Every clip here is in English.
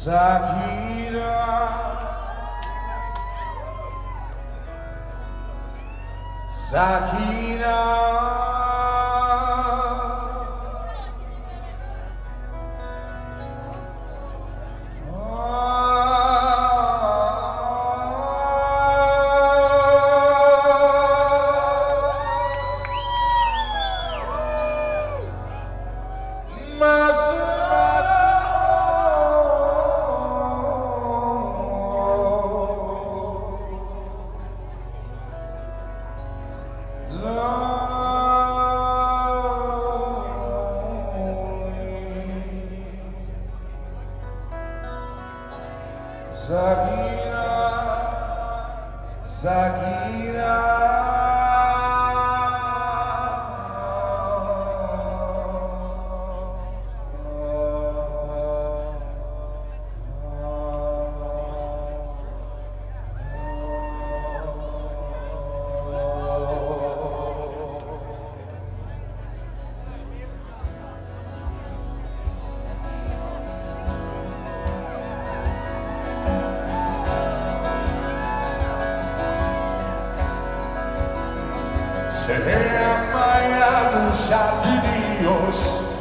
Zakira, Zakira, Zakira, Zakira, se amado de Dios,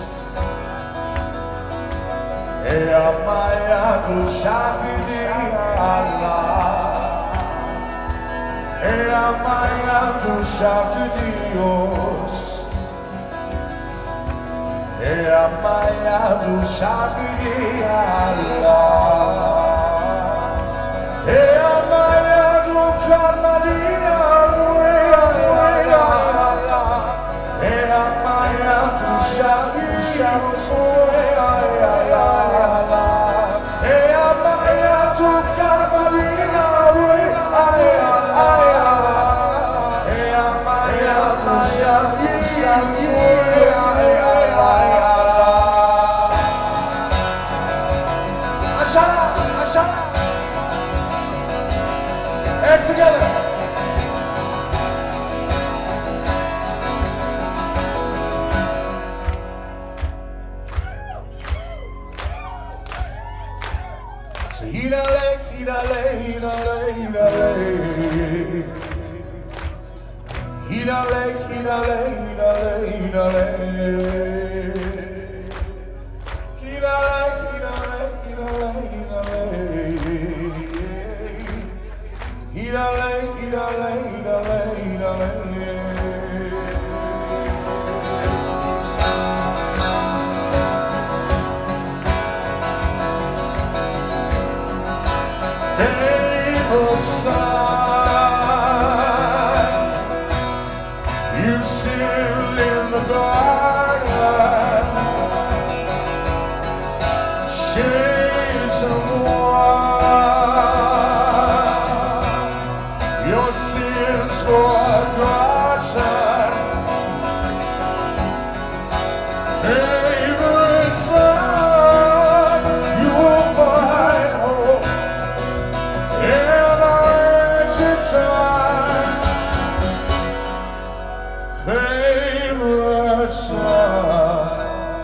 he amado de Allah, he amado de Dios, he amado de Allah, he amado cada día. Hands together. So irale, irale, irale, irale, irale, irale, irale, irale, irale, irale, irale, irale. Son, you still in the garden, shades of wine, your sins forgotten, favorite son, you will find hope in the wretched time. Favorite son,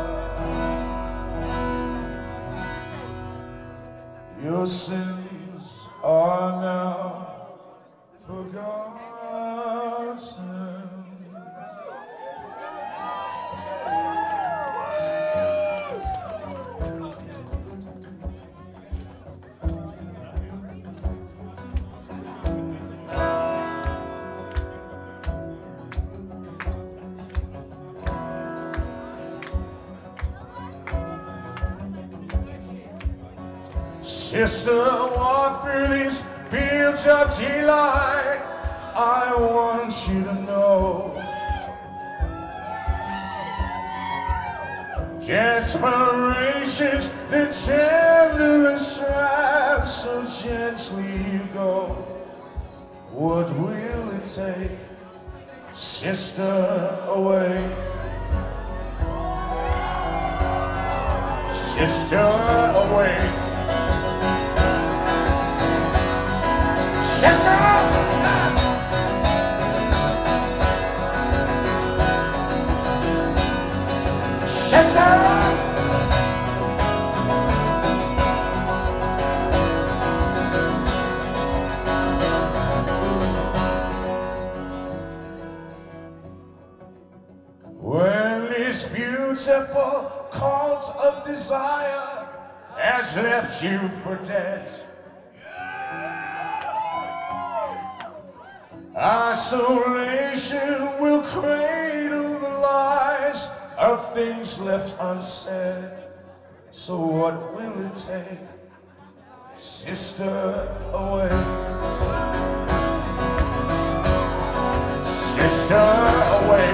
your sins are now forgotten. Sister, walk through these fields of delight. I want you to know desperation's the tenderest trap, so gently you go. What will it take, sister, away? Sister, away. Sister! Sister! your cult of desire has left you for dead. Isolation will cradle the lies of things left unsaid. So what will it take, sister, away? Sister, away.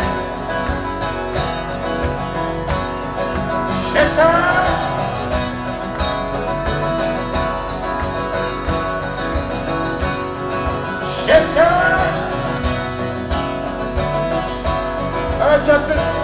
Sister! Sister! Justin!